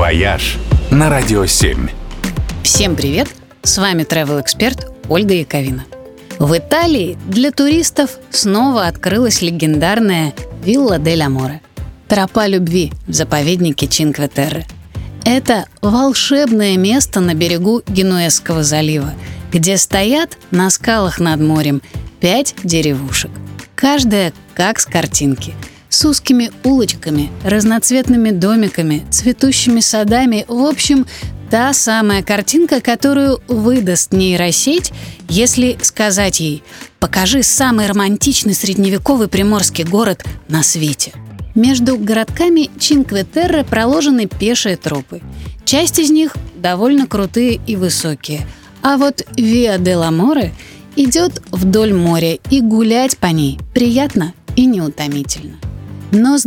«Вояж» на Радио 7. Всем привет! С вами travel-эксперт Ольга Яковина. В Италии для туристов снова открылась легендарная Вилла дель Аморе – тропа любви в заповеднике Чинкве-Терре. Это волшебное место на берегу Генуэзского залива, где стоят на скалах над морем 5 деревушек. Каждая как с картинки, с узкими улочками, разноцветными домиками, цветущими садами. В общем, та самая картинка, которую выдаст нейросеть, если сказать ей: «Покажи самый романтичный средневековый приморский город на свете». Между городками Чинкве-Терре проложены пешие тропы. Часть из них довольно крутые и высокие. А вот Виа дель Аморе идет вдоль моря, и гулять по ней приятно и неутомительно. Но с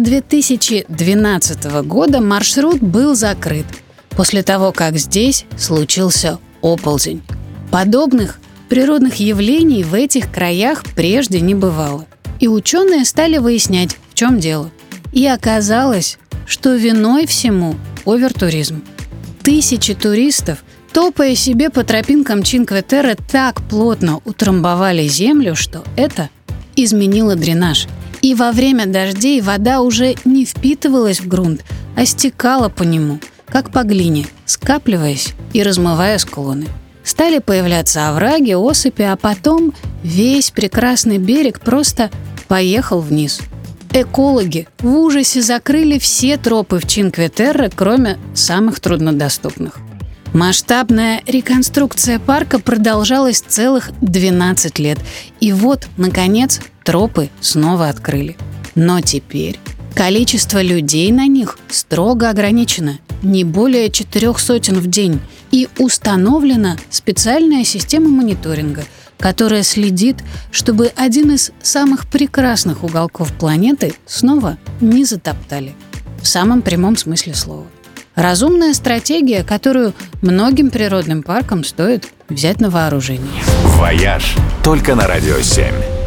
2012 года маршрут был закрыт после того, как здесь случился оползень. Подобных природных явлений в этих краях прежде не бывало. И ученые стали выяснять, в чем дело. И оказалось, что виной всему овертуризм. Тысячи туристов, топая себе по тропинкам Чинкве-Терре, так плотно утрамбовали землю, что это изменило дренаж. И во время дождей вода уже не впитывалась в грунт, а стекала по нему, как по глине, скапливаясь и размывая склоны. Стали появляться овраги, осыпи, а потом весь прекрасный берег просто поехал вниз. Экологи в ужасе закрыли все тропы в Чинкве-Терре, кроме самых труднодоступных. Масштабная реконструкция парка продолжалась целых 12 лет. И вот, наконец, тропы снова открыли. Но теперь количество людей на них строго ограничено. Не более 400 в день. И установлена специальная система мониторинга, которая следит, чтобы один из самых прекрасных уголков планеты снова не затоптали. В самом прямом смысле слова. Разумная стратегия, которую многим природным паркам стоит взять на вооружение. «Вояж» только на Радио 7.